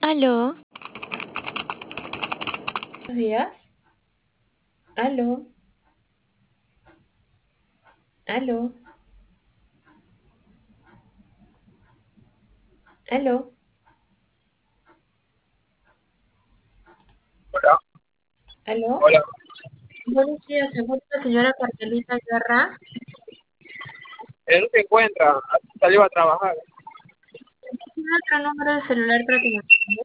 Aló, Buenos días. Aló, aló, aló, Hola, aló. hola. Buenos días, se encuentra la señora Carmelita Guerra. Él no se encuentra, salió a trabajar. ¿Tiene otro número de celular para que me llame?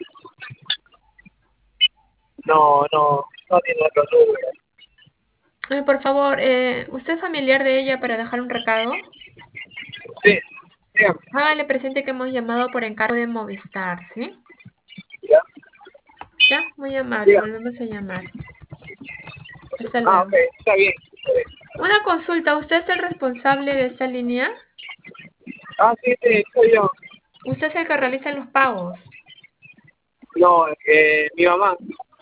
No tiene otro número. Por favor, ¿usted es familiar de ella para dejar un recado? Sí, dígame, Hágale presente que hemos llamado por encargo de Movistar, ¿sí? ya, Ya, muy amable, dígame. volvemos a llamar. Hasta Ok, luego. está bien. Una consulta, ¿usted es el responsable de esta línea? Sí, sí, soy yo. ¿Usted es el que realiza los pagos? No, mi mamá,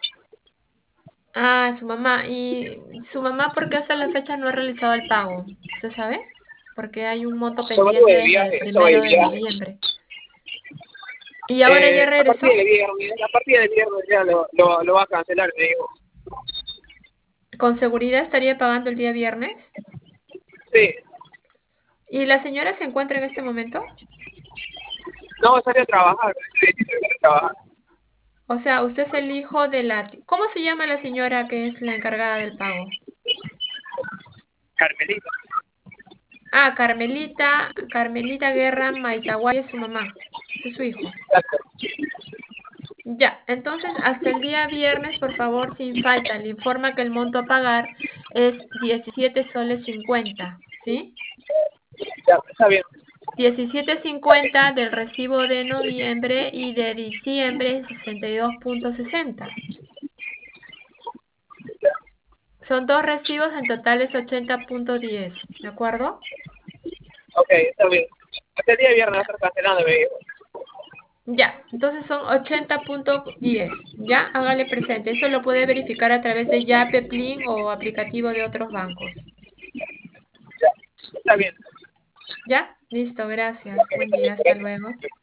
Ah, su mamá. ¿Y su mamá por qué hasta la fecha no ha realizado el pago? ¿Usted sabe? Porque hay un monto yo me tuve pendiente de desde el viaje, estoy de primero de viaje. noviembre. ¿Y ahora ya A partir regresó? a partir del viernes ya lo va a cancelar, me dijo. ¿Con seguridad estaría pagando el día viernes? Sí, ¿Y la señora se encuentra en este momento? no, salió a trabajar, sí, salió a trabajar. O sea, usted es el hijo de la... ¿Cómo se llama la señora que es la encargada del pago? Carmelita, Ah, Carmelita Guerra Maitaguay es su mamá. Ese es su hijo. exacto. Ya, entonces hasta el día viernes, por favor, sin falta, le informa que el monto a pagar es 17 soles 50, ¿sí? Ya, está bien. 17,50 del recibo de noviembre y de diciembre 62,60. Son dos recibos, en total es 80,10, ¿de acuerdo? Ok, está bien. Hasta el día viernes va a Ya, estar cancelando, me dijo. ya, entonces son 80,10, ya, hágale presente. Eso lo puede verificar a través de Yape, Plin o aplicativo de otros bancos. Ya, está bien. ¿Ya? Listo, gracias. Ok, Buen está día, bien, hasta gracias. luego.